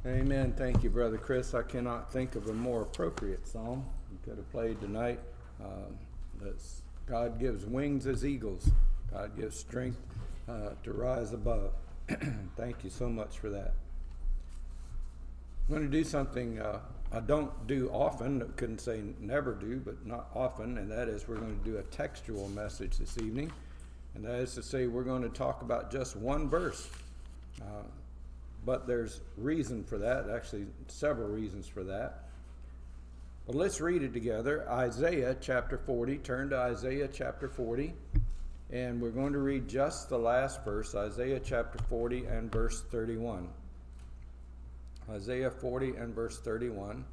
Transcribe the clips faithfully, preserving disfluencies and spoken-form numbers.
Amen. Thank you, Brother Chris. I cannot think of a more appropriate song you could have played tonight. Um, that's God gives wings as eagles. God gives strength uh, to rise above. Thank you so much for that. I'm going to do something uh, I don't do often. I couldn't say never do, but not often, and that is we're going to do a textual message this evening. And that is to say we're going to talk about just one verse. Uh, But there's reason for that, actually several reasons for that. But let's read it together. Isaiah chapter forty. Turn to Isaiah chapter forty. And we're going to read just the last verse, Isaiah chapter forty and verse thirty-one. Isaiah forty and verse thirty-one.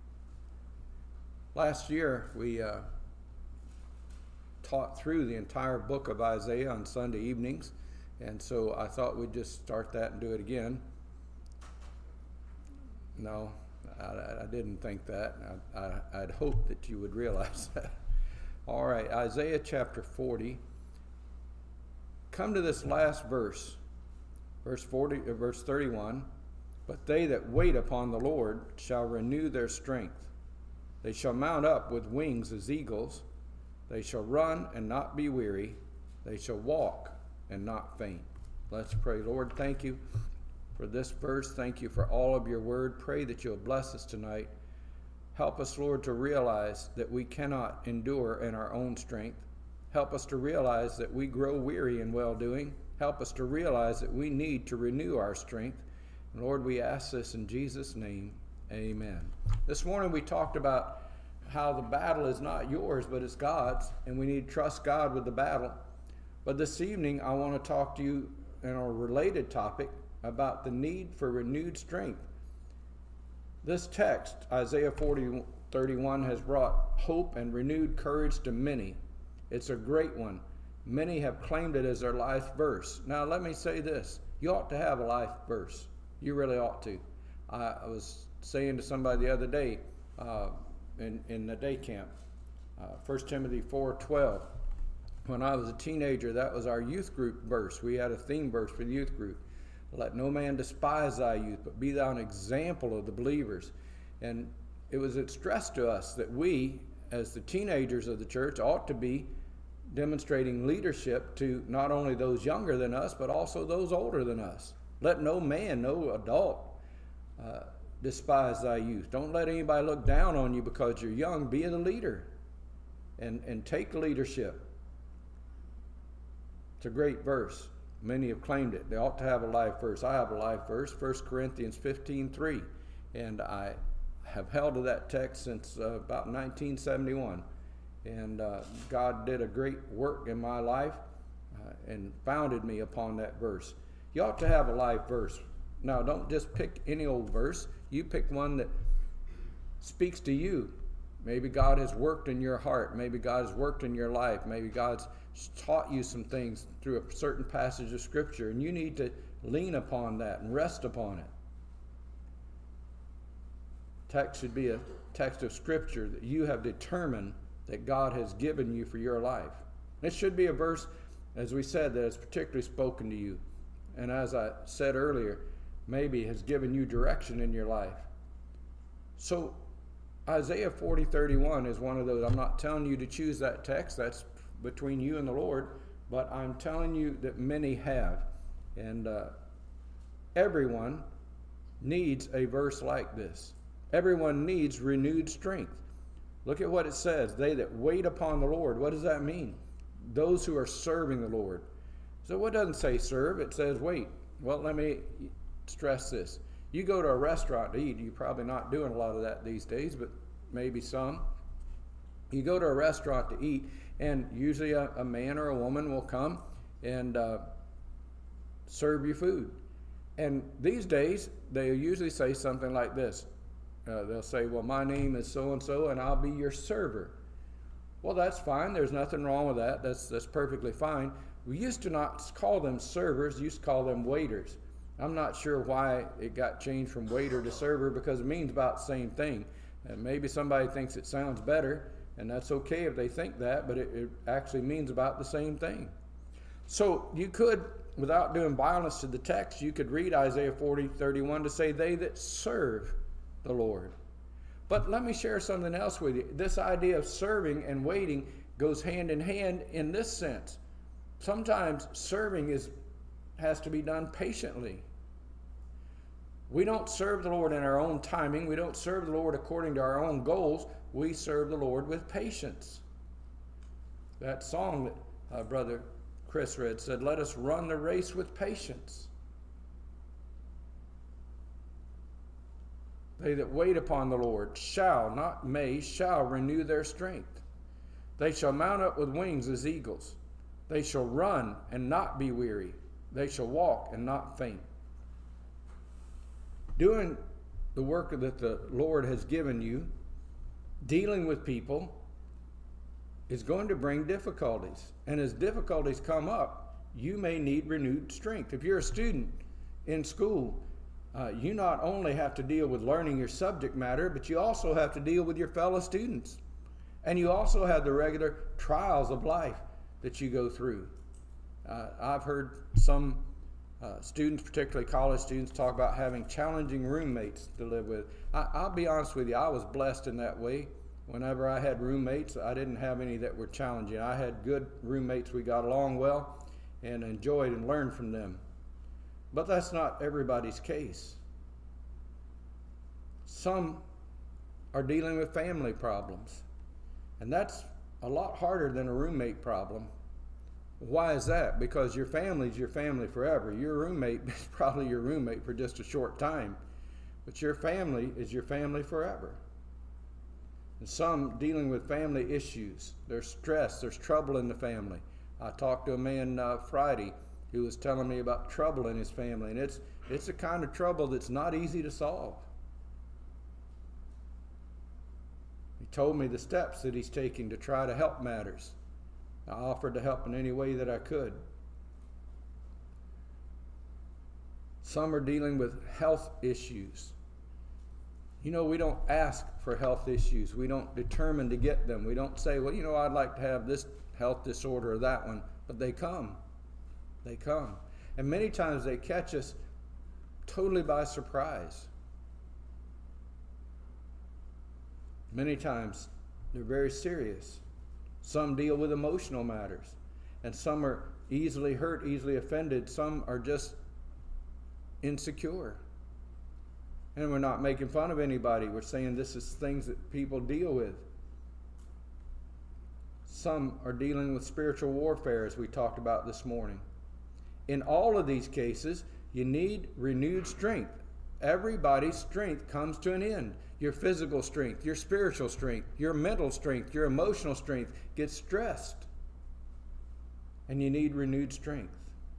Last year we uh, taught through the entire book of Isaiah on Sunday evenings. And so I thought we'd just start that and do it again. No, I, I didn't think that. I, I, I'd hoped that you would realize that. All right, Isaiah chapter forty. Come to this last verse, verse forty, uh, verse thirty-one. But they that wait upon the Lord shall renew their strength. They shall mount up with wings as eagles. They shall run and not be weary. They shall walk and not faint. Let's pray. Lord, thank you for this verse. Thank you for all of your word. Pray that you'll bless us tonight. Help us, Lord, to realize that we cannot endure in our own strength. Help us to realize that we grow weary in well-doing. Help us to realize that we need to renew our strength. And Lord, we ask this in Jesus' name. Amen. This morning we talked about how the battle is not yours, but it's God's, and we need to trust God with the battle. But this evening I want to talk to you in a related topic about the need for renewed strength. This text, Isaiah forty, thirty-one, has brought hope and renewed courage to many. It's a great one. Many have claimed it as their life verse. Now let me say this. You ought to have a life verse. You really ought to. I, I was saying to somebody the other day uh, in, in the day camp, uh, First Timothy four twelve. When I was a teenager, that was our youth group verse. We had a theme verse for the youth group. Let no man despise thy youth, but be thou an example of the believers. And it was stressed to us that we, as the teenagers of the church, ought to be demonstrating leadership to not only those younger than us, but also those older than us. Let no man, no adult, uh, despise thy youth. Don't let anybody look down on you because you're young. Be the leader and, and take leadership. It's a great verse. Many have claimed it. They ought to have a life verse. I have a life verse, First Corinthians fifteen three. And I have held to that text since uh, about nineteen seventy-one. And uh, God did a great work in my life uh, and founded me upon that verse. You ought to have a life verse. Now, don't just pick any old verse. You pick one that speaks to you. Maybe God has worked in your heart. Maybe God has worked in your life. Maybe God's taught you some things through a certain passage of Scripture, and you need to lean upon that and rest upon it. Text should be a text of Scripture that you have determined that God has given you for your life. It should be a verse, as we said, that is particularly spoken to you. And as I said earlier, maybe has given you direction in your life. So Isaiah forty thirty-one is one of those. I'm not telling you to choose that text. That's between you and the Lord. But I'm telling you that many have. And uh, everyone needs a verse like this. Everyone needs renewed strength. Look at what it says. They that wait upon the Lord. What does that mean? Those who are serving the Lord. So what doesn't say serve? It says wait. Well, let me stress this. You go to a restaurant to eat. You're probably not doing a lot of that these days, but maybe some. You go to a restaurant to eat, and usually a, a man or a woman will come and uh, serve you food. And these days, they usually say something like this. Uh, they'll say, well, my name is so-and-so, and I'll be your server. Well, that's fine. There's nothing wrong with that. That's, that's perfectly fine. We used to not call them servers. We used to call them waiters. I'm not sure why it got changed from waiter to server, because it means about the same thing. And maybe somebody thinks it sounds better, and that's okay if they think that, but it, it actually means about the same thing. So you could without doing violence to the text, you could read Isaiah forty, thirty-one to say, they that serve the Lord. But let me share something else with you. This idea of serving and waiting goes hand in hand in this sense. Sometimes serving is has to be done patiently. We don't serve the Lord in our own timing. We don't serve the Lord according to our own goals. We serve the Lord with patience. That song that uh, Brother Chris read said, let us run the race with patience. They that wait upon the Lord shall, not may, shall renew their strength. They shall mount up with wings as eagles. They shall run and not be weary. They shall walk and not faint. Doing the work that the Lord has given you, dealing with people, is going to bring difficulties. And as difficulties come up, you may need renewed strength. If you're a student in school, uh, you not only have to deal with learning your subject matter, but you also have to deal with your fellow students. And you also have the regular trials of life that you go through. Uh, I've heard some uh, students, particularly college students, talk about having challenging roommates to live with. I, I'll be honest with you, I was blessed in that way. Whenever I had roommates, I didn't have any that were challenging. I had good roommates. We got along well and enjoyed and learned from them. But that's not everybody's case. Some are dealing with family problems, and that's a lot harder than a roommate problem. Why is that? Because your family is your family forever. Your roommate is probably your roommate for just a short time, but your family is your family forever. And some dealing with family issues. There's stress, there's trouble in the family. I talked to a man uh, Friday who was telling me about trouble in his family, and it's it's a kind of trouble that's not easy to solve. He told me the steps that he's taking to try to help matters. I offered to help in any way that I could. Some are dealing with health issues. You know, we don't ask for health issues. We don't determine to get them. We don't say, well, you know, I'd like to have this health disorder or that one. But they come. They come. And many times they catch us totally by surprise. Many times they're very serious. Some deal with emotional matters. And some are easily hurt, easily offended. Some are just insecure. And we're not making fun of anybody. We're saying this is things that people deal with. Some are dealing with spiritual warfare, as we talked about this morning. In all of these cases, you need renewed strength. Everybody's strength comes to an end. Your physical strength, your spiritual strength, your mental strength, your emotional strength gets stressed. And you need renewed strength.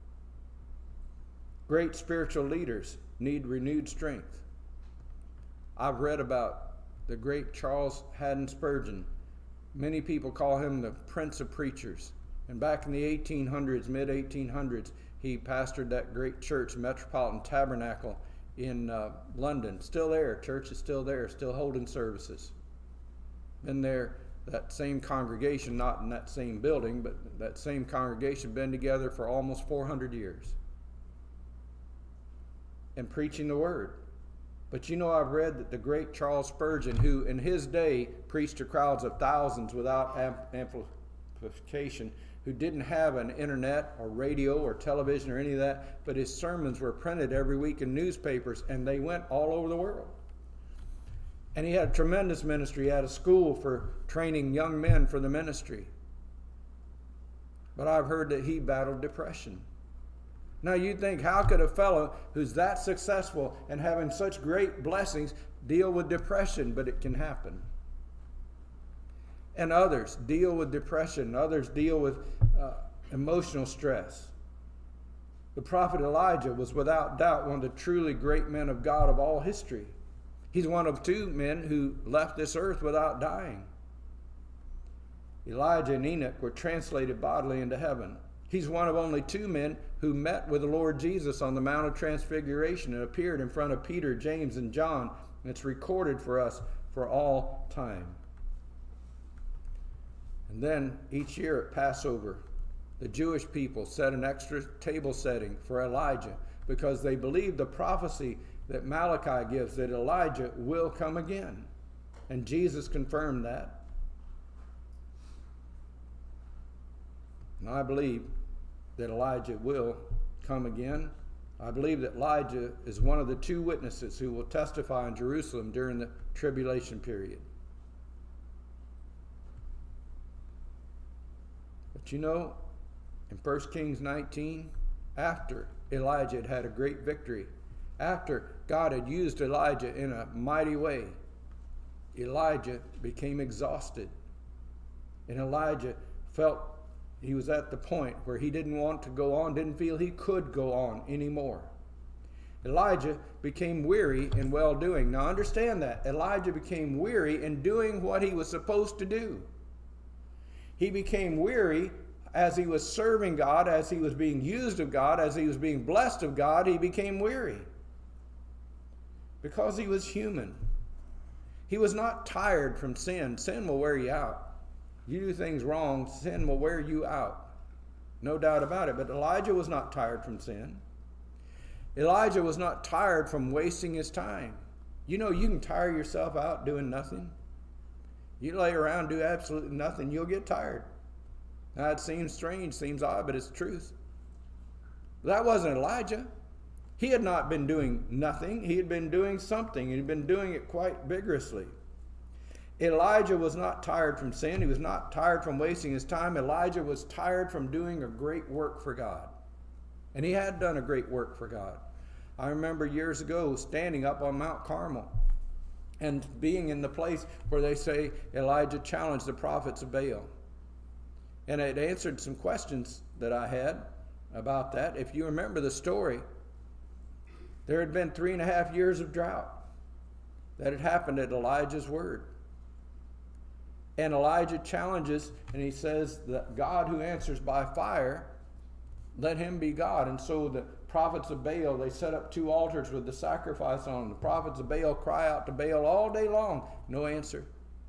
Great spiritual leaders need renewed strength. I've read about the great Charles Haddon Spurgeon. Many people call him the Prince of Preachers. And back in the eighteen hundreds, mid eighteen hundreds, he pastored that great church, Metropolitan Tabernacle in uh, London. Still there. Church is still there, still holding services. Been there, that same congregation, not in that same building, but that same congregation been together for almost four hundred years. And preaching the word. But you know, I've read that the great Charles Spurgeon, who in his day preached to crowds of thousands without amplification, who didn't have an internet or radio or television or any of that, but his sermons were printed every week in newspapers, and they went all over the world. And he had a tremendous ministry. He had a school for training young men for the ministry. But I've heard that he battled depression. Now you'd think, how could a fellow who's that successful and having such great blessings deal with depression? But it can happen. And others deal with depression. Others deal with uh, emotional stress. The prophet Elijah was without doubt one of the truly great men of God of all history. He's one of two men who left this earth without dying. Elijah and Enoch were translated bodily into heaven. He's one of only two men who met with the Lord Jesus on the Mount of Transfiguration and appeared in front of Peter, James, and John. And it's recorded for us for all time. And then each year at Passover, the Jewish people set an extra table setting for Elijah because they believed the prophecy that Malachi gives that Elijah will come again. And Jesus confirmed that. And I believe that Elijah will come again. I believe that Elijah is one of the two witnesses who will testify in Jerusalem during the tribulation period. But you know, in First Kings nineteen, after Elijah had had a great victory, after God had used Elijah in a mighty way, Elijah became exhausted. And Elijah felt he was at the point where he didn't want to go on, didn't feel he could go on anymore. Elijah became weary in well-doing. Now understand that. Elijah became weary in doing what he was supposed to do. He became weary as he was serving God, as he was being used of God, as he was being blessed of God, he became weary. Because he was human. He was not tired from sin. Sin will wear you out. You do things wrong, sin will wear you out. No doubt about it. But Elijah was not tired from sin. Elijah was not tired from wasting his time. You know, you can tire yourself out doing nothing. You lay around, do absolutely nothing, you'll get tired. Now, it seems strange, seems odd, but it's the truth. That wasn't Elijah. He had not been doing nothing. He had been doing something. He had been doing it quite vigorously. Elijah was not tired from sin. He was not tired from wasting his time. Elijah was tired from doing a great work for God. And he had done a great work for God. I remember years ago standing up on Mount Carmel and being in the place where they say Elijah challenged the prophets of Baal. And it answered some questions that I had about that. If you remember the story, there had been three and a half years of drought that had happened at Elijah's word. And Elijah challenges, and he says that God who answers by fire, let him be God. And so the prophets of Baal, they set up two altars with the sacrifice on them. The prophets of Baal cry out to Baal all day long. No answer.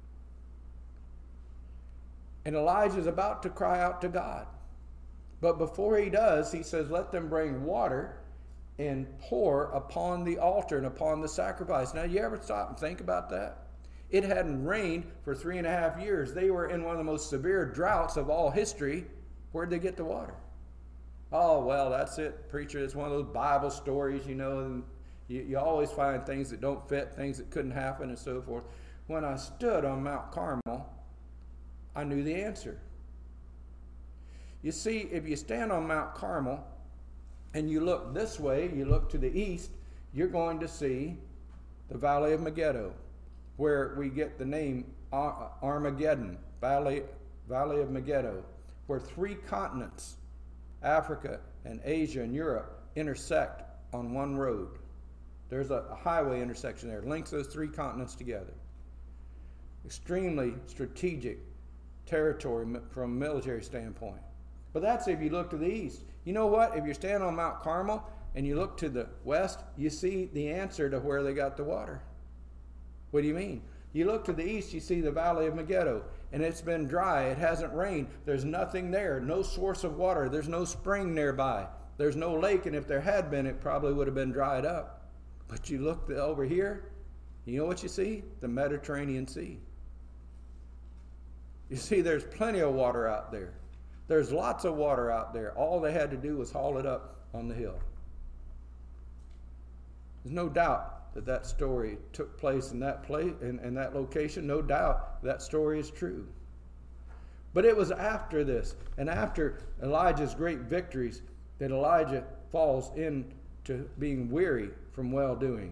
And Elijah is about to cry out to God. But before he does, he says, let them bring water and pour upon the altar and upon the sacrifice. Now, you ever stop and think about that? It hadn't rained for three and a half years. They were in one of the most severe droughts of all history. Where'd they get the water? Oh, well, that's it, preacher. It's one of those Bible stories, you know, and you, you always find things that don't fit, things that couldn't happen, and so forth. When I stood on Mount Carmel, I knew the answer. You see, if you stand on Mount Carmel and you look this way, you look to the east, you're going to see the Valley of Megiddo, where we get the name Armageddon, Valley, Valley of Megiddo, where three continents, Africa and Asia and Europe, intersect on one road. There's a, a highway intersection there, links those three continents together. Extremely strategic territory from a military standpoint. But that's if you look to the east. You know what? If you stand on Mount Carmel and you look to the west, you see the answer to where they got the water. What do you mean? You look to the east, you see the Valley of Megiddo, and it's been dry. It hasn't rained. There's nothing there, no source of water. There's no spring nearby. There's no lake, and if there had been, it probably would have been dried up. But you look over here, you know what you see? The Mediterranean Sea. You see, there's plenty of water out there. There's lots of water out there. All they had to do was haul it up on the hill. There's no doubt that that story took place in that place, in, in that location. No doubt that story is true. But it was after this, and after Elijah's great victories, that Elijah falls into being weary from well-doing.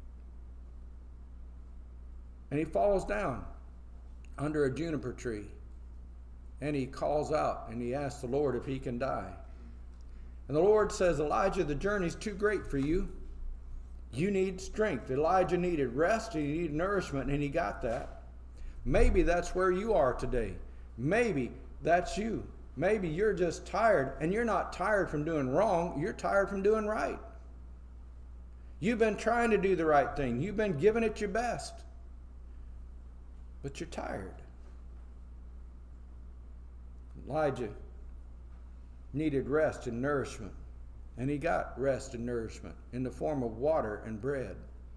And he falls down under a juniper tree. And he calls out and he asks the Lord if he can die. And the Lord says, Elijah, the journey's too great for you. You need strength. Elijah needed rest, he needed nourishment, and he got that. Maybe that's where you are today. Maybe that's you. Maybe you're just tired, and you're not tired from doing wrong, you're tired from doing right. You've been trying to do the right thing. You've been giving it your best. But you're tired. Elijah needed rest and nourishment. And he got rest and nourishment in the form of water and bread.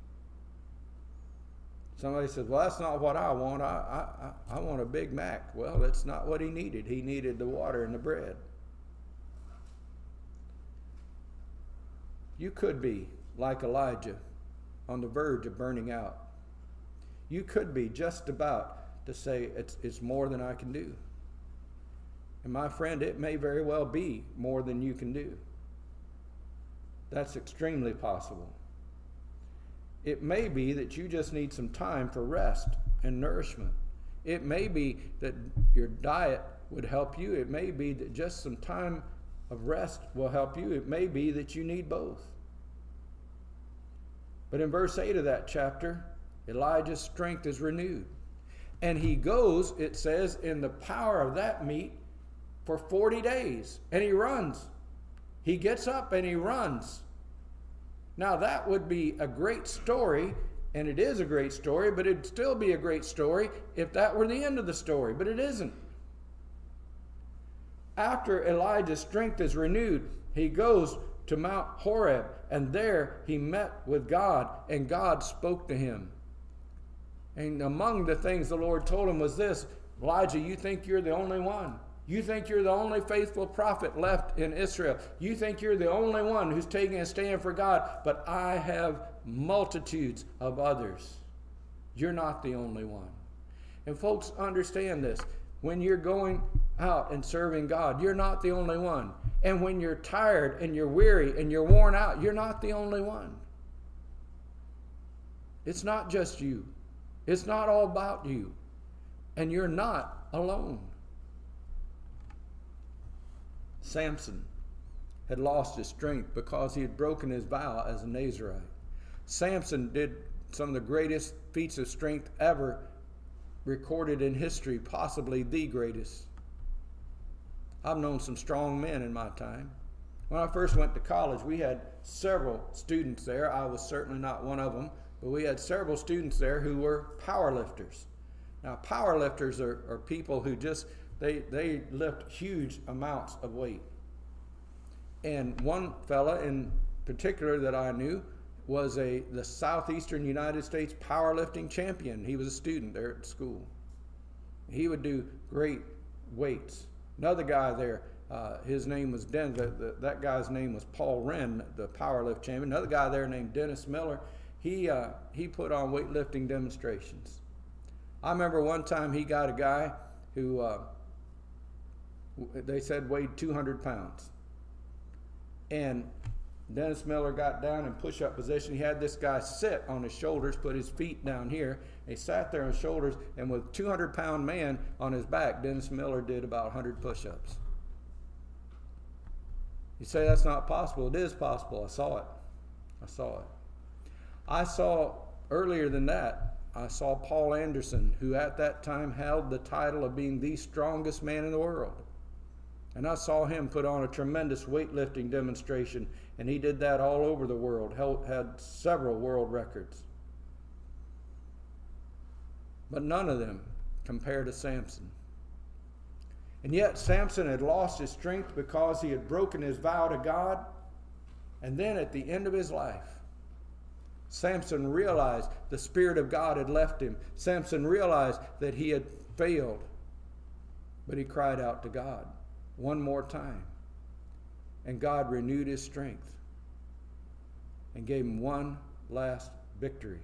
Somebody says, well, that's not what I want. I, I, I want a Big Mac. Well, that's not what he needed. He needed the water and the bread. You could be like Elijah on the verge of burning out. You could be just about to say, it's, it's more than I can do. And my friend, it may very well be more than you can do. That's extremely possible. It may be that you just need some time for rest and nourishment. It may be that your diet would help you. It may be that just some time of rest will help you. It may be that you need both. But in verse eight of that chapter, Elijah's strength is renewed. And he goes, it says, in the power of that meat for forty days. And he runs. He gets up and he runs. Now that would be a great story, and it is a great story, but it'd still be a great story if that were the end of the story, but it isn't. After Elijah's strength is renewed, he goes to Mount Horeb, and there he met with God, and God spoke to him. And among the things the Lord told him was this: Elijah, you think you're the only one. You think you're the only faithful prophet left in Israel. You think you're the only one who's taking a stand for God, but I have multitudes of others. You're not the only one. And folks, understand this. When you're going out and serving God, you're not the only one. And when you're tired and you're weary and you're worn out, you're not the only one. It's not just you. It's not all about you. And you're not alone. Samson had lost his strength because he had broken his vow as a Nazirite. Samson did some of the greatest feats of strength ever recorded in history, possibly the greatest. I've known some strong men in my time. When I first went to college, we had several students there. I was certainly not one of them, but we had several students there who were power lifters. Now, power lifters are, are people who just They, they lift huge amounts of weight. And one fella in particular that I knew was a the Southeastern United States powerlifting champion. He was a student there at school. He would do great weights. Another guy there, uh, his name was Dennis. The, the, that guy's name was Paul Wren, the powerlift champion. Another guy there named Dennis Miller. He uh, he put on weightlifting demonstrations. I remember one time he got a guy who uh, they said weighed two hundred pounds. And Dennis Miller got down in push-up position. He had this guy sit on his shoulders, put his feet down here. He sat there on his shoulders, and with a two hundred pound man on his back, Dennis Miller did about one hundred push-ups. You say that's not possible. It is possible. I saw it. I saw it. I saw, earlier than that, I saw Paul Anderson, who at that time held the title of being the strongest man in the world. And I saw him put on a tremendous weightlifting demonstration, and he did that all over the world, held, had several world records. But none of them compared to Samson. And yet Samson had lost his strength because he had broken his vow to God. And then at the end of his life, Samson realized the Spirit of God had left him. Samson realized that he had failed. But he cried out to God one more time. And God renewed his strength and gave him one last victory.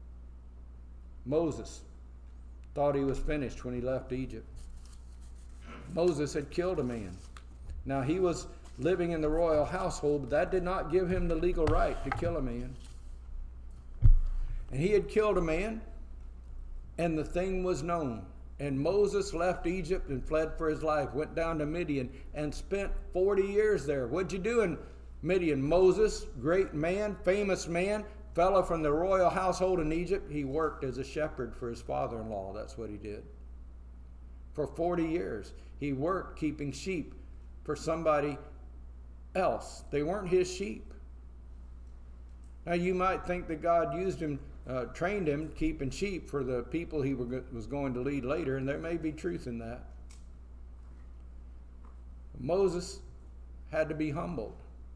Moses thought he was finished when he left Egypt. Moses had killed a man. Now, he was living in the royal household, but that did not give him the legal right to kill a man. And he had killed a man, and the thing was known. And Moses left Egypt and fled for his life, went down to Midian, and spent forty years there. What'd you do in Midian? Moses, great man, famous man, fellow from the royal household in Egypt. He worked as a shepherd for his father-in-law. That's what he did. For forty years, he worked keeping sheep for somebody else. They weren't his sheep. Now, you might think that God used him, uh, trained him keeping sheep for the people he were, was going to lead later, and there may be truth in that. Moses had to be humbled.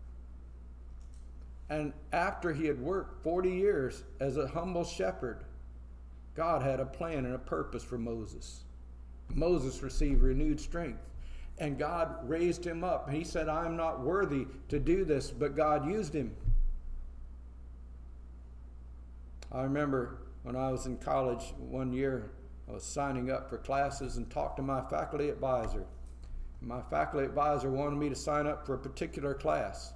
And after he had worked forty years as a humble shepherd, God had a plan and a purpose for Moses. Moses received renewed strength, and God raised him up. He said, I'm not worthy to do this, but God used him. I remember when I was in college one year, I was signing up for classes and talked to my faculty advisor. My faculty advisor wanted me to sign up for a particular class.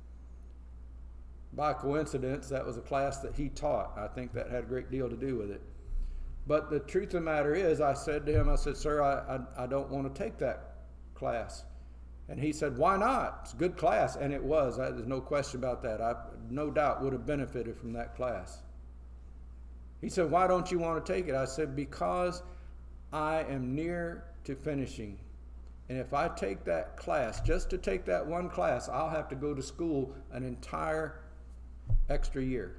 By coincidence, that was a class that he taught. I think that had a great deal to do with it. But the truth of the matter is, I said to him, I said, sir, I, I, I don't want to take that class. And he said, why not? It's a good class. And it was. I, there's no question about that. I no doubt would have benefited from that class. He said, why don't you want to take it? I said, because I am near to finishing. And if I take that class, just to take that one class, I'll have to go to school an entire extra year.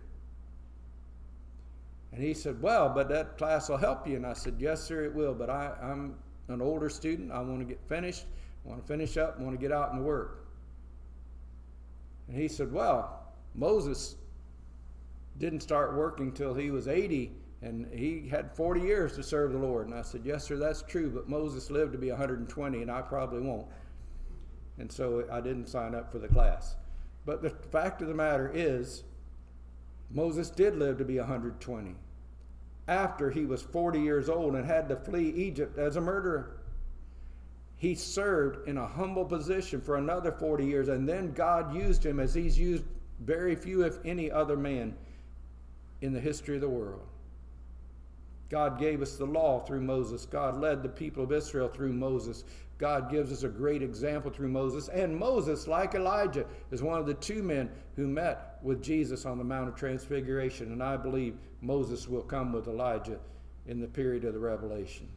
And he said, well, but that class will help you. And I said, yes, sir, it will. But I, I'm an older student. I want to get finished. I want to finish up. I want to get out and work. And he said, well, Moses didn't start working till he was eighty, and he had forty years to serve the Lord. And I said, yes, sir, that's true, but Moses lived to be one hundred twenty, and I probably won't. And so I didn't sign up for the class. But the fact of the matter is, Moses did live to be one hundred twenty after he was forty years old and had to flee Egypt as a murderer. He served in a humble position for another forty years, and then God used him as he's used very few, if any, other man in the history of the world. God gave us the law through Moses. God led the people of Israel through Moses. God gives us a great example through Moses. And Moses, like Elijah, is one of the two men who met with Jesus on the Mount of Transfiguration. And I believe Moses will come with Elijah in the period of the Revelation.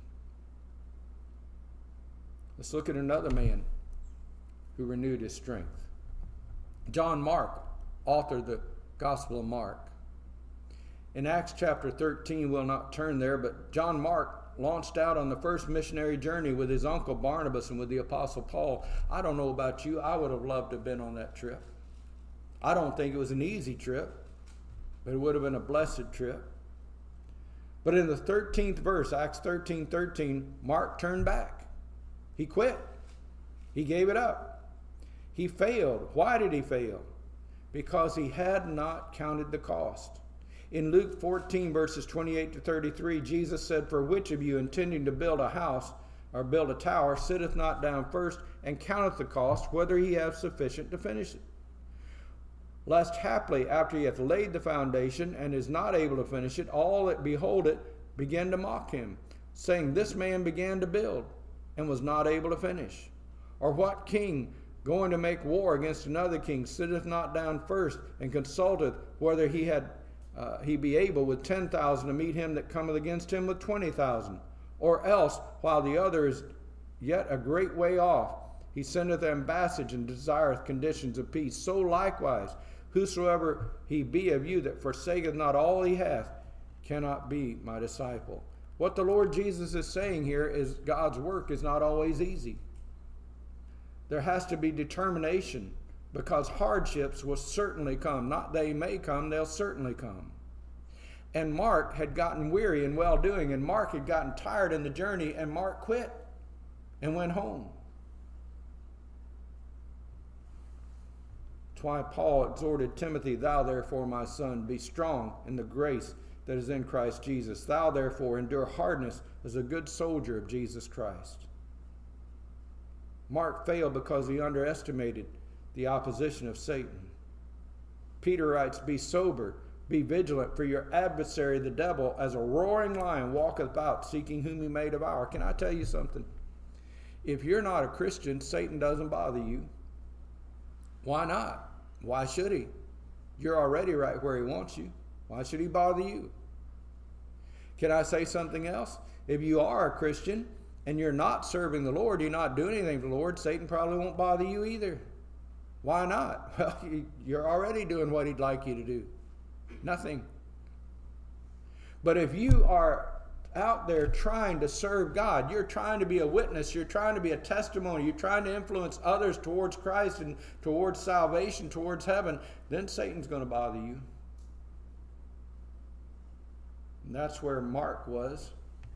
Let's look at another man who renewed his strength. John Mark authored the Gospel of Mark. In Acts chapter thirteen, we'll not turn there, but John Mark launched out on the first missionary journey with his uncle Barnabas and with the Apostle Paul. I don't know about you, I would have loved to have been on that trip. I don't think it was an easy trip, but it would have been a blessed trip. But in the thirteenth verse, Acts thirteen thirteen, Mark turned back. He quit. He gave it up. He failed. Why did he fail? Because he had not counted the cost. In Luke fourteen, verses twenty-eight to thirty-three, Jesus said, for which of you intending to build a house or build a tower sitteth not down first and counteth the cost, whether he have sufficient to finish it? Lest haply, after he hath laid the foundation and is not able to finish it, all that behold it begin to mock him, saying, this man began to build and was not able to finish. Or what king, going to make war against another king, sitteth not down first and consulteth whether he had Uh, he be able with ten thousand to meet him that cometh against him with twenty thousand? Or else, while the other is yet a great way off, he sendeth ambassage and desireth conditions of peace. So likewise, whosoever he be of you that forsaketh not all he hath, cannot be my disciple. What the Lord Jesus is saying here is God's work is not always easy. There has to be determination, because hardships will certainly come. Not they may come, they'll certainly come. And Mark had gotten weary in well-doing, and Mark had gotten tired in the journey, and Mark quit and went home. That's why Paul exhorted Timothy, thou therefore, my son, be strong in the grace that is in Christ Jesus. Thou therefore endure hardness as a good soldier of Jesus Christ. Mark failed because he underestimated the opposition of Satan. Peter writes, be sober, be vigilant, for your adversary the devil as a roaring lion walketh about, seeking whom he may devour. Can I tell you something? If you're not a Christian, Satan doesn't bother you. Why not? Why should he? You're already right where he wants you. Why should he bother you? Can I say something else? If you are a Christian and you're not serving the Lord, you're not doing anything for the Lord, Satan probably won't bother you either. Why not? Well, you're already doing what he'd like you to do. Nothing. But if you are out there trying to serve God. You're trying to be a witness. You're trying to be a testimony. You're trying to influence others towards Christ and towards salvation, towards heaven. Then Satan's going to bother you. And that's where Mark was.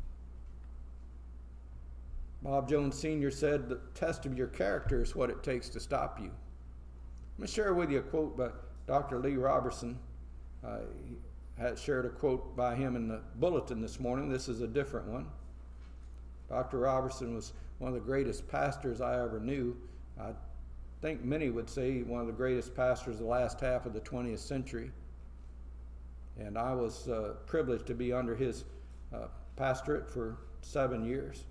Bob Jones Senior said, the test of your character is what it takes to stop you. I'm going to share with you a quote by Doctor Lee Roberson. Uh, he had shared a quote by him in the bulletin this morning. This is a different one. Doctor Roberson was one of the greatest pastors I ever knew. I think many would say one of the greatest pastors of the last half of the twentieth century. And I was uh, privileged to be under his uh, pastorate for seven years.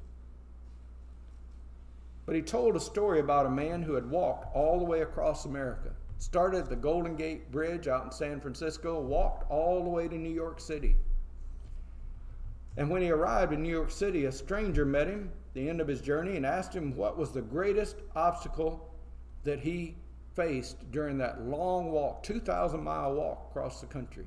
But he told a story about a man who had walked all the way across America. Started at the Golden Gate Bridge out in San Francisco, walked all the way to New York City. And when he arrived in New York City, a stranger met him at the end of his journey and asked him what was the greatest obstacle that he faced during that long walk, two thousand mile walk across the country.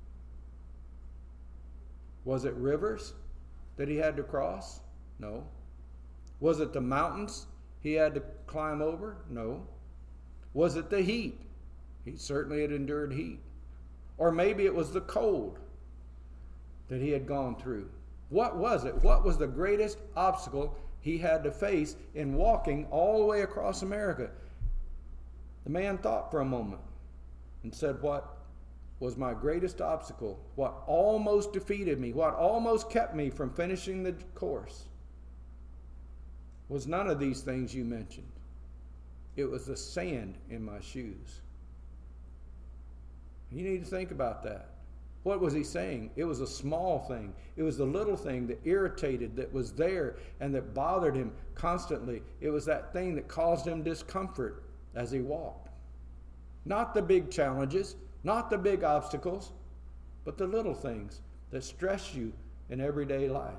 Was it rivers that he had to cross? No. Was it the mountains he had to climb over? No. Was it the heat? He certainly had endured heat. Or maybe it was the cold that he had gone through. What was it? What was the greatest obstacle he had to face in walking all the way across America? The man thought for a moment and said, what was my greatest obstacle? What almost defeated me? What almost kept me from finishing the course? Was none of these things you mentioned. It was the sand in my shoes. You need to think about that. What was he saying? It was a small thing. It was the little thing that irritated, that was there and that bothered him constantly. It was that thing that caused him discomfort as he walked. Not the big challenges, not the big obstacles, but the little things that stress you in everyday life.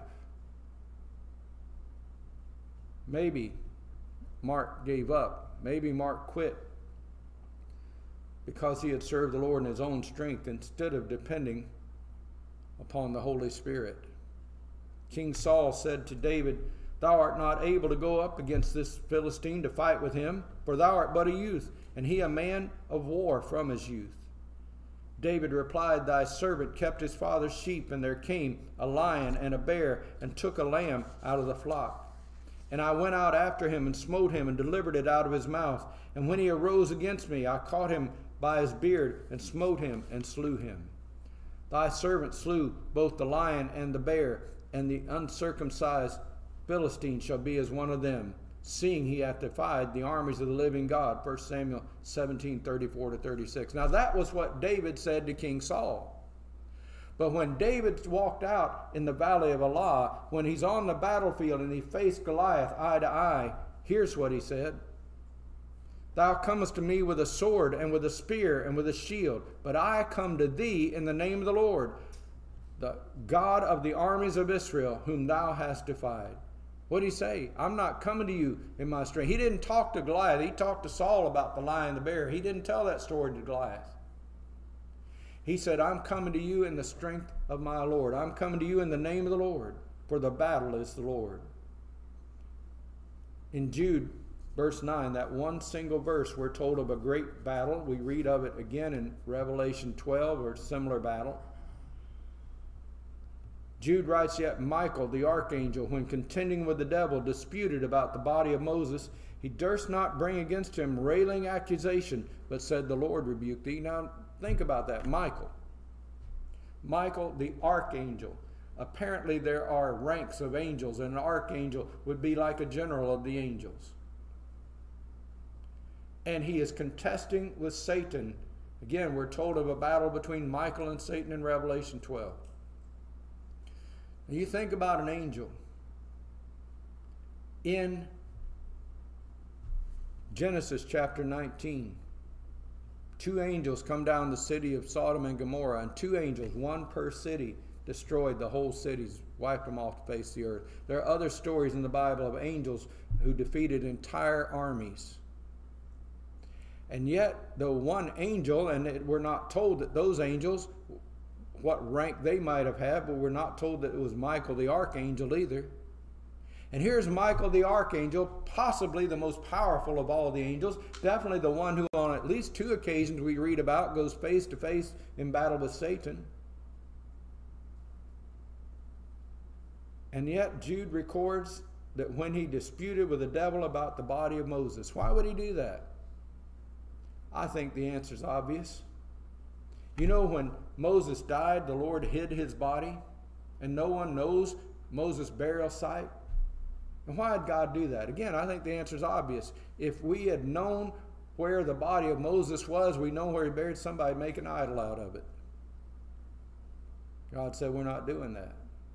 Maybe Mark gave up. Maybe Mark quit because he had served the Lord in his own strength instead of depending upon the Holy Spirit. King Saul said to David, thou art not able to go up against this Philistine to fight with him, for thou art but a youth, and he a man of war from his youth. David replied, thy servant kept his father's sheep, and there came a lion and a bear, and took a lamb out of the flock. And I went out after him and smote him and delivered it out of his mouth. And when he arose against me, I caught him by his beard and smote him and slew him. Thy servant slew both the lion and the bear, and the uncircumcised Philistine shall be as one of them, seeing he hath defied the armies of the living God. First Samuel seventeen, thirty-four to thirty-six. Now that was what David said to King Saul. But when David walked out in the valley of Elah, when he's on the battlefield and he faced Goliath eye to eye, here's what he said. Thou comest to me with a sword and with a spear and with a shield, but I come to thee in the name of the Lord, the God of the armies of Israel, whom thou hast defied. What did he say? I'm not coming to you in my strength. He didn't talk to Goliath. He talked to Saul about the lion and the bear. He didn't tell that story to Goliath. He said, I'm coming to you in the strength of my Lord. I'm coming to you in the name of the Lord, for the battle is the Lord. In Jude, verse nine, that one single verse, we're told of a great battle. We read of it again in Revelation twelve, or a similar battle. Jude writes, yet Michael, the archangel, when contending with the devil, disputed about the body of Moses, he durst not bring against him railing accusation, but said, the Lord rebuke thee. Now, think about that. Michael. Michael, the archangel. Apparently there are ranks of angels, and an archangel would be like a general of the angels. And he is contesting with Satan. Again, we're told of a battle between Michael and Satan in Revelation twelve. Now you think about an angel. In Genesis chapter nineteen, two angels come down the city of Sodom and Gomorrah, and two angels, one per city, destroyed the whole cities, wiped them off the face of the earth. There are other stories in the Bible of angels who defeated entire armies. And yet, though one angel, and it, we're not told that those angels, what rank they might have had, but we're not told that it was Michael the archangel either. And here's Michael the archangel, possibly the most powerful of all the angels, definitely the one who on at least two occasions we read about goes face to face in battle with Satan. And yet Jude records that when he disputed with the devil about the body of Moses. Why would he do that? I think the answer is obvious. You know, when Moses died, the Lord hid his body, and no one knows Moses' burial site. And why did God do that? Again, I think the answer is obvious. If we had known where the body of Moses was, we know where he buried, somebody make an idol out of it. God said, we're not doing that.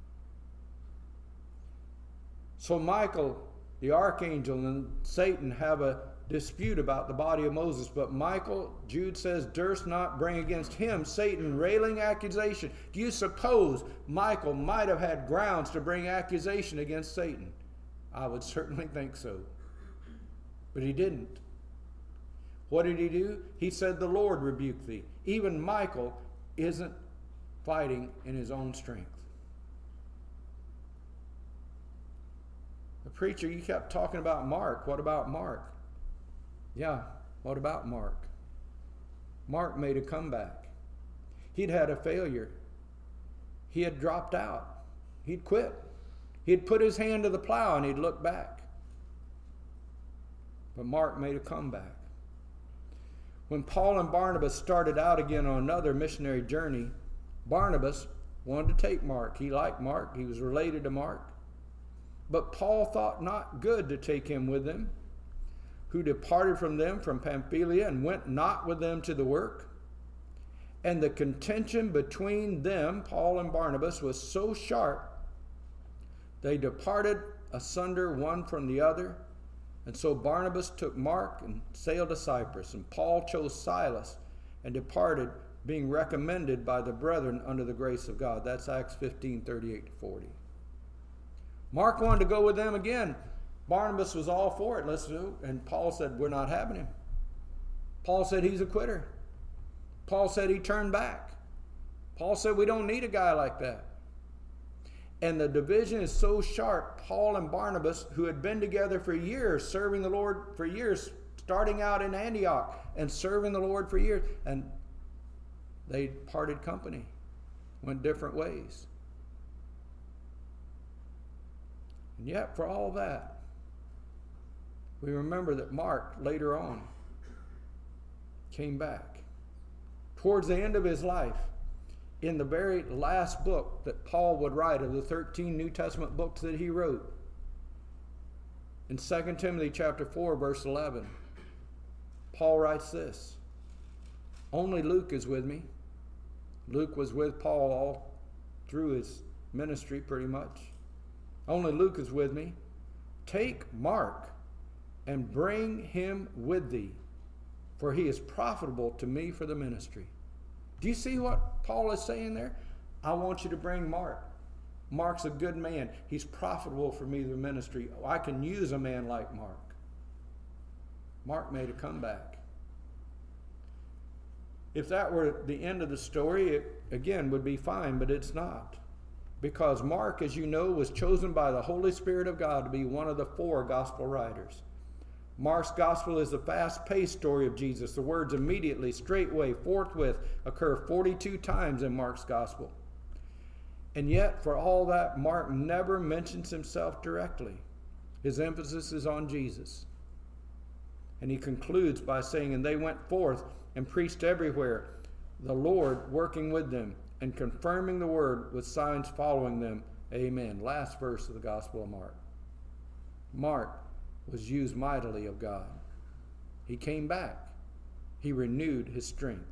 So Michael, the archangel, and Satan have a dispute about the body of Moses. But Michael, Jude says, durst not bring against him, Satan, railing accusation. Do you suppose Michael might have had grounds to bring accusation against Satan? I would certainly think so. But he didn't. What did he do? He said, the Lord rebuked thee. Even Michael isn't fighting in his own strength. The preacher, you kept talking about Mark. What about Mark? Yeah, what about Mark? Mark made a comeback. He'd had a failure. He had dropped out. He'd quit. He'd put his hand to the plow and he'd look back. But Mark made a comeback. When Paul and Barnabas started out again on another missionary journey, Barnabas wanted to take Mark. He liked Mark. He was related to Mark. But Paul thought not good to take him with them, who departed from them from Pamphylia and went not with them to the work. And the contention between them, Paul and Barnabas, was so sharp, they departed asunder one from the other. And so Barnabas took Mark and sailed to Cyprus, and Paul chose Silas and departed, being recommended by the brethren under the grace of God. That's Acts fifteen, thirty-eight to forty. Mark wanted to go with them again. Barnabas was all for it. Let's do it. And Paul said, we're not having him. Paul said he's a quitter. Paul said he turned back. Paul said we don't need a guy like that. And the division is so sharp, Paul and Barnabas, who had been together for years, serving the Lord for years, starting out in Antioch and serving the Lord for years, and they parted company, went different ways. And yet, for all that, we remember that Mark, later on, came back. Towards the end of his life, in the very last book that Paul would write of the thirteen New Testament books that he wrote, in Second Timothy chapter four, verse eleven, Paul writes this, only Luke is with me. Luke was with Paul all through his ministry pretty much. Only Luke is with me. Take Mark and bring him with thee, for he is profitable to me for the ministry. Do you see what Paul is saying there? I want you to bring Mark. Mark's a good man. He's profitable for me, the ministry. I can use a man like Mark. Mark made a comeback. If that were the end of the story, it again would be fine, but it's not. Because Mark, as you know, was chosen by the Holy Spirit of God to be one of the four gospel writers. Mark's gospel is a fast-paced story of Jesus. The words immediately, straightway, forthwith occur forty-two times in Mark's gospel. And yet, for all that, Mark never mentions himself directly. His emphasis is on Jesus. And he concludes by saying, and they went forth and preached everywhere, the Lord working with them and confirming the word with signs following them. Amen. Last verse of the Gospel of Mark. Mark was used mightily of God. He came back. He renewed his strength.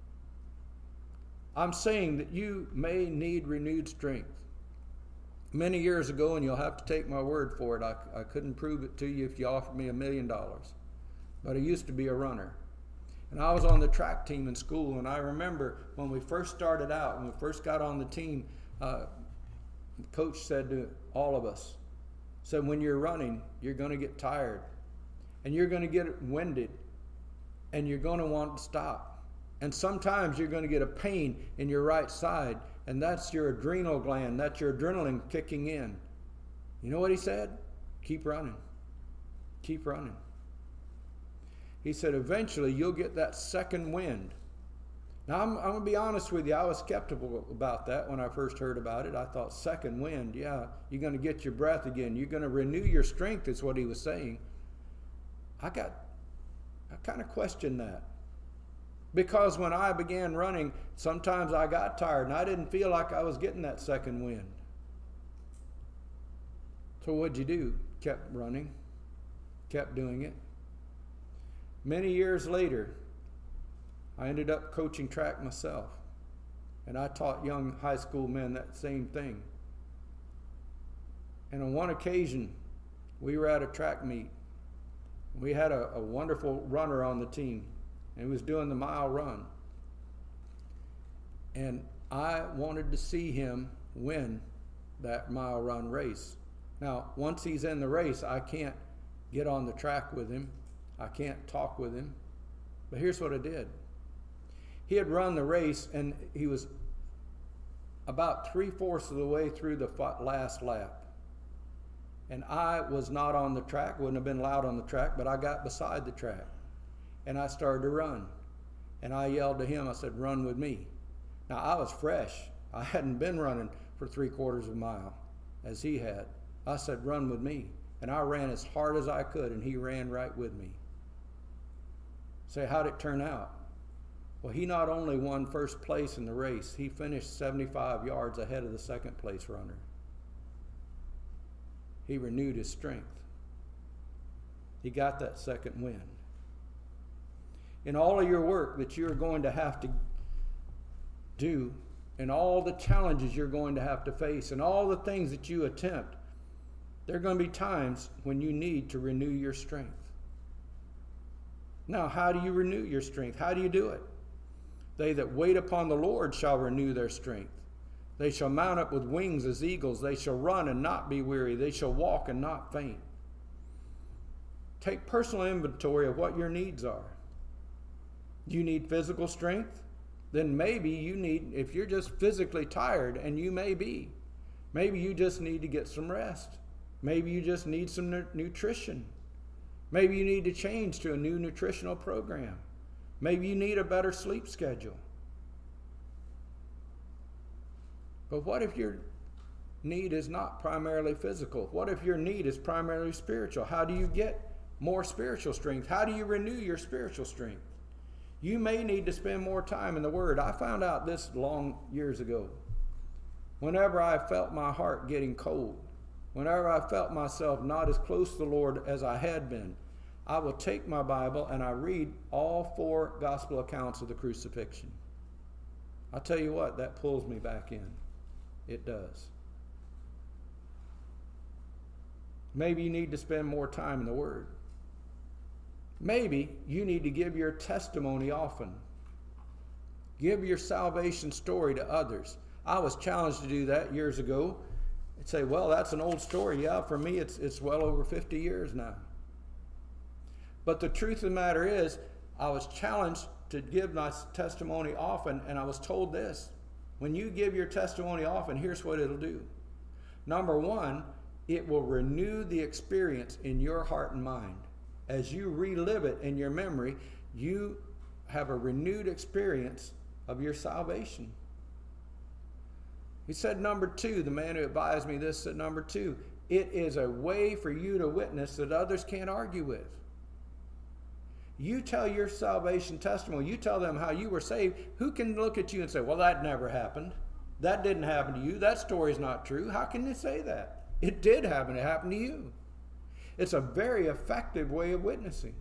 I'm saying that you may need renewed strength. Many years ago, and you'll have to take my word for it, I, I couldn't prove it to you if you offered me a million dollars. But I used to be a runner. And I was on the track team in school, and I remember when we first started out, when we first got on the team, uh, the coach said to all of us, said, when you're running, you're going to get tired, and you're going to get winded, and you're going to want to stop. And sometimes you're going to get a pain in your right side, and that's your adrenal gland, that's your adrenaline kicking in. You know what he said? Keep running. Keep running. He said, eventually you'll get that second wind. Now, I'm, I'm going to be honest with you. I was skeptical about that when I first heard about it. I thought, second wind, yeah, you're going to get your breath again. You're going to renew your strength, is what he was saying. I got, I kind of questioned that. Because when I began running, sometimes I got tired, and I didn't feel like I was getting that second wind. So what'd you do? Kept running. Kept doing it. Many years later, I ended up coaching track myself, and I taught young high school men that same thing. And on one occasion, we were at a track meet. We had a, a wonderful runner on the team, and he was doing the mile run. And I wanted to see him win that mile run race. Now, once he's in the race, I can't get on the track with him. I can't talk with him. But here's what I did. He had run the race, and he was about three-fourths of the way through the last lap. And I was not on the track, wouldn't have been allowed on the track, but I got beside the track. And I started to run. And I yelled to him, I said, run with me. Now, I was fresh. I hadn't been running for three quarters of a mile as he had. I said, run with me. And I ran as hard as I could, and he ran right with me. Say, how'd it turn out? Well, he not only won first place in the race, he finished seventy-five yards ahead of the second place runner. He renewed his strength. He got that second win. In all of your work that you're going to have to do, and all the challenges you're going to have to face, and all the things that you attempt, there are going to be times when you need to renew your strength. Now, how do you renew your strength? How do you do it? They that wait upon the Lord shall renew their strength. They shall mount up with wings as eagles. They shall run and not be weary. They shall walk and not faint. Take personal inventory of what your needs are. You need physical strength? Then maybe you need, if you're just physically tired, and you may be, maybe you just need to get some rest. Maybe you just need some nu- nutrition. Maybe you need to change to a new nutritional program. Maybe you need a better sleep schedule. But what if your need is not primarily physical? What if your need is primarily spiritual? How do you get more spiritual strength? How do you renew your spiritual strength? You may need to spend more time in the Word. I found out this long years ago. Whenever I felt my heart getting cold, whenever I felt myself not as close to the Lord as I had been, I will take my Bible and I read all four gospel accounts of the crucifixion. I'll tell you what, that pulls me back in. It does. Maybe you need to spend more time in the Word. Maybe you need to give your testimony often. Give your salvation story to others. I was challenged to do that years ago. I'd say, well, that's an old story. Yeah, for me, it's, it's well over fifty years now. But the truth of the matter is, I was challenged to give my testimony often, and I was told this. When you give your testimony often, here's what it'll do. Number one, it will renew the experience in your heart and mind. As you relive it in your memory, you have a renewed experience of your salvation. He said, number two, the man who advised me this said, number two, it is a way for you to witness that others can't argue with. You tell your salvation testimony, you tell them how you were saved, who can look at you and say, well, that never happened. That didn't happen to you. That story's not true. How can they say that? It did happen. It happened to you. It's a very effective way of witnessing.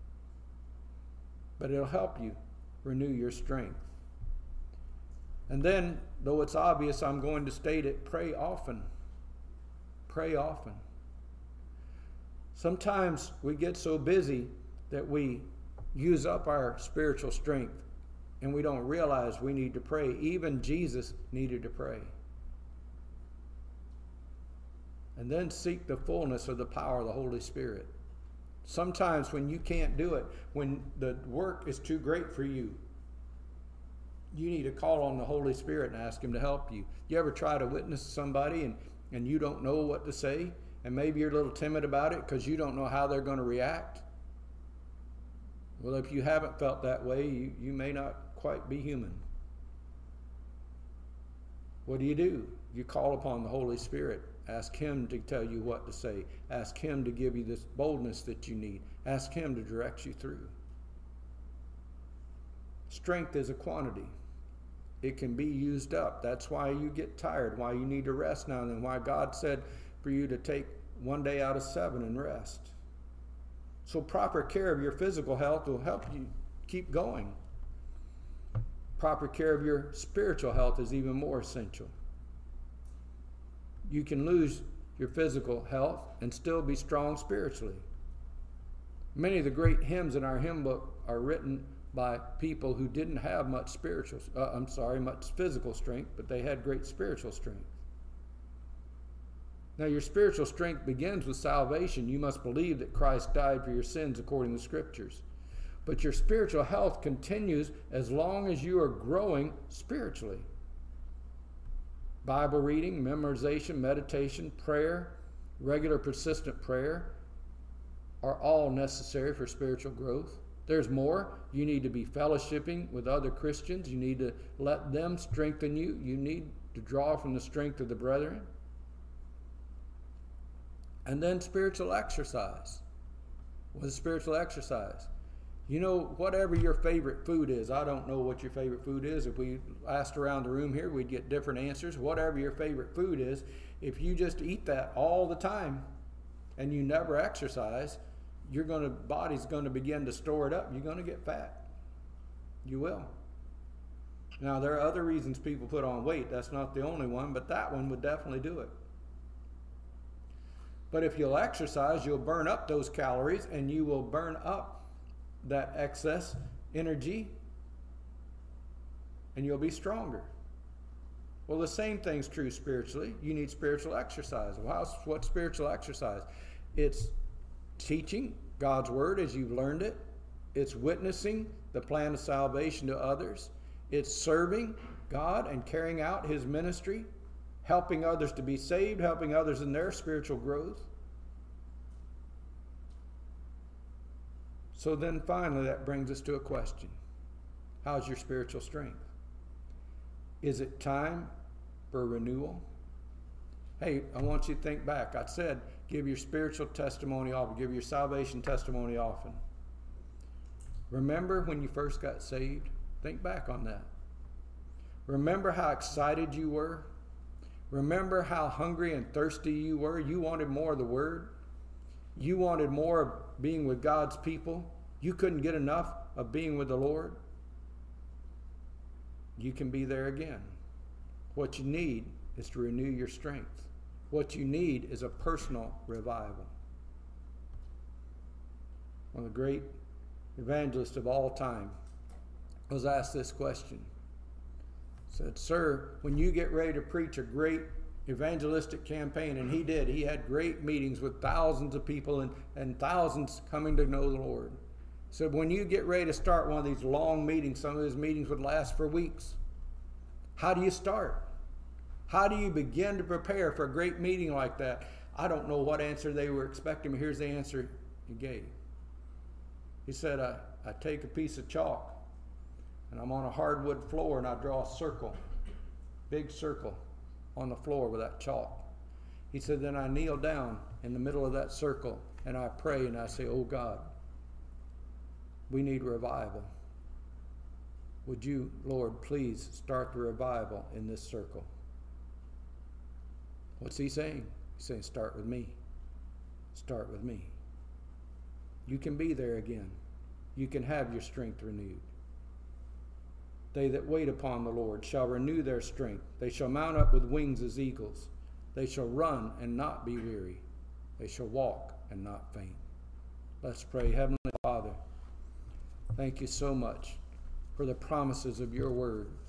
But it'll help you renew your strength. And then, though it's obvious, I'm going to state it, pray often. Pray often. Sometimes we get so busy that we use up our spiritual strength and we don't realize we need to pray. Even Jesus needed to pray. And then seek the fullness of the power of the Holy Spirit. Sometimes when you can't do it, when the work is too great for you, You need to call on the Holy Spirit and ask Him to help you. You ever try to witness to somebody and, and you don't know what to say? And maybe you're a little timid about it because you don't know how they're going to react? Well, if you haven't felt that way, you, you may not quite be human. What do you do? You call upon the Holy Spirit. Ask Him to tell you what to say. Ask Him to give you this boldness that you need. Ask Him to direct you through. Strength is a quantity. It can be used up. That's why you get tired, why you need to rest now and then, why God said for you to take one day out of seven and rest. So proper care of your physical health will help you keep going. Proper care of your spiritual health is even more essential. You can lose your physical health and still be strong spiritually. Many of the great hymns in our hymn book are written by people who didn't have much spiritual, uh, I'm sorry, much physical strength, but they had great spiritual strength. Now, your spiritual strength begins with salvation. You must believe that Christ died for your sins according to the Scriptures. But your spiritual health continues as long as you are growing spiritually. Bible reading, memorization, meditation, prayer, regular persistent prayer are all necessary for spiritual growth. There's more. You need to be fellowshipping with other Christians. You need to let them strengthen you. You need to draw from the strength of the brethren. And then spiritual exercise. What is spiritual exercise? You know, whatever your favorite food is, I don't know what your favorite food is. If we asked around the room here, we'd get different answers. Whatever your favorite food is, if you just eat that all the time and you never exercise, your gonna, body's going to begin to store it up. You're going to get fat. You will. Now, there are other reasons people put on weight. That's not the only one, but that one would definitely do it. But if you'll exercise, you'll burn up those calories and you will burn up that excess energy and you'll be stronger. Well, the same thing's true spiritually. You need spiritual exercise. Well, how's, what's spiritual exercise? It's teaching God's word as you've learned it. It's witnessing the plan of salvation to others. It's serving God and carrying out His ministry, helping others to be saved, helping others in their spiritual growth. So then finally that brings us to a question. How's your spiritual strength? Is it time for renewal? Hey, I want you to think back. I said give your spiritual testimony often, give your salvation testimony often. Remember when you first got saved? Think back on that. Remember how excited you were? Remember how hungry and thirsty you were? You wanted more of the Word. You wanted more of being with God's people. You couldn't get enough of being with the Lord. You can be there again. What you need is to renew your strength. What you need is a personal revival. One of the great evangelists of all time was asked this question. He said, "Sir, when you get ready to preach a great evangelistic campaign," and he did, he had great meetings with thousands of people and, and thousands coming to know the Lord. He said, when you get ready to start one of these long meetings, some of these meetings would last for weeks. How do you start? How do you begin to prepare for a great meeting like that? I don't know what answer they were expecting, but here's the answer he gave. He said, I, I take a piece of chalk and I'm on a hardwood floor and I draw a circle, big circle on the floor with that chalk. He said, then I kneel down in the middle of that circle and I pray and I say, oh God, we need revival. Would you, Lord, please start the revival in this circle? What's he saying? He's saying, start with me. Start with me. You can be there again. You can have your strength renewed. They that wait upon the Lord shall renew their strength. They shall mount up with wings as eagles. They shall run and not be weary. They shall walk and not faint. Let's pray. Heavenly Father, thank you so much for the promises of your word.